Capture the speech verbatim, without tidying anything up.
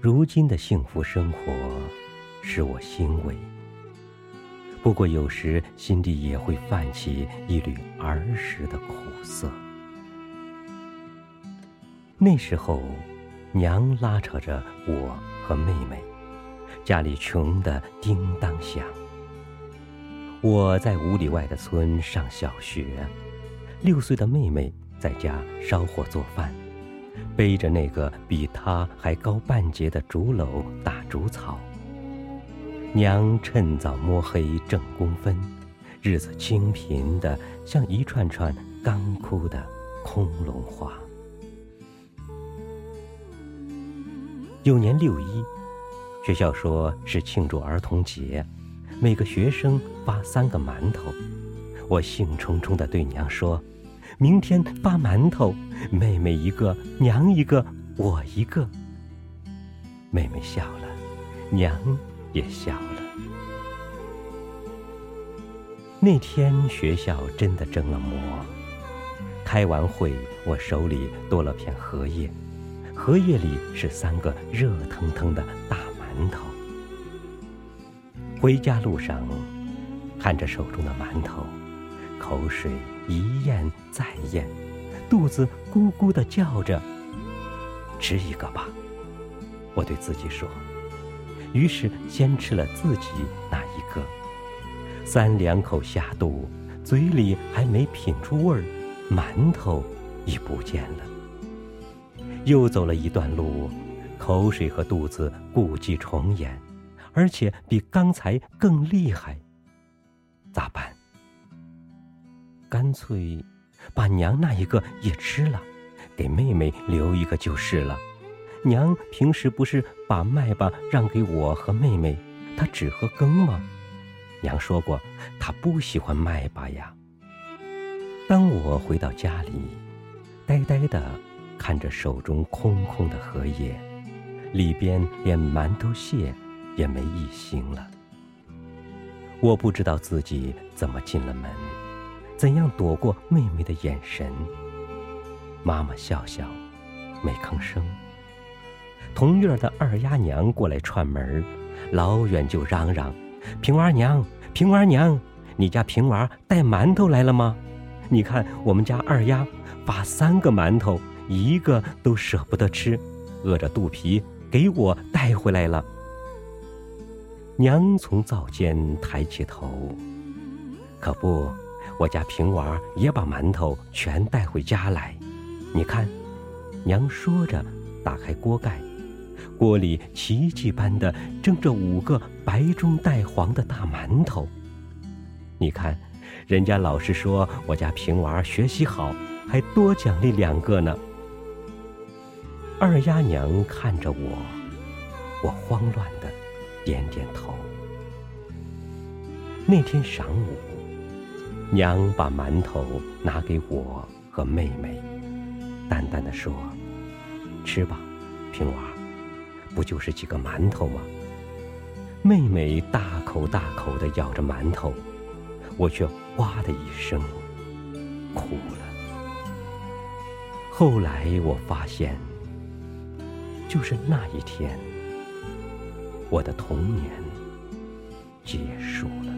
如今的幸福生活使我欣慰，不过有时心里也会泛起一缕儿时的苦涩。那时候，娘拉扯着我和妹妹，家里穷得叮当响。我在五里外的村上小学，六岁的妹妹在家烧火做饭，背着那个比她还高半截的竹篓打竹草。娘趁早摸黑挣工分，日子清贫的像一串串干枯的空笼花。有年六一，学校说是庆祝儿童节，每个学生发三个馒头。我兴冲冲地对娘说，明天发馒头，妹妹一个，娘一个，我一个。妹妹笑了，娘也笑了。那天学校真的蒸了馍。开完会，我手里多了片荷叶，荷叶里是三个热腾腾的大馒头。回家路上，看着手中的馒头，口水一咽再咽，肚子咕咕地叫着，吃一个吧，我对自己说。于是先吃了自己那一个，三两口下肚，嘴里还没品出味儿，馒头已不见了。又走了一段路，口水和肚子故伎重演，而且比刚才更厉害。咋办？干脆把娘那一个也吃了，给妹妹留一个就是了。娘平时不是把麦秆让给我和妹妹，她只喝羹吗？娘说过，她不喜欢麦秆呀。当我回到家里，呆呆地看着手中空空的荷叶，里边连馒头屑也没一星了。我不知道自己怎么进了门，怎样躲过妹妹的眼神。妈妈笑笑，没吭声。同院的二丫娘过来串门，老远就嚷嚷，平娃娘，平娃娘，你家平娃带馒头来了吗？你看我们家二丫发三个馒头，一个都舍不得吃，饿着肚皮给我带回来了。娘从灶间抬起头，可不，我家平娃也把馒头全带回家来。你看，娘说着打开锅盖，锅里奇迹般的蒸着五个白中带黄的大馒头。你看，人家老师说我家平娃学习好，还多奖励两个呢。二丫娘看着我，我慌乱的点点头。那天晌午，娘把馒头拿给我和妹妹，淡淡的说，吃吧，平娃，不就是几个馒头吗？妹妹大口大口地咬着馒头，我却哇的一声哭了。后来我发现，就是那一天，我的童年结束了。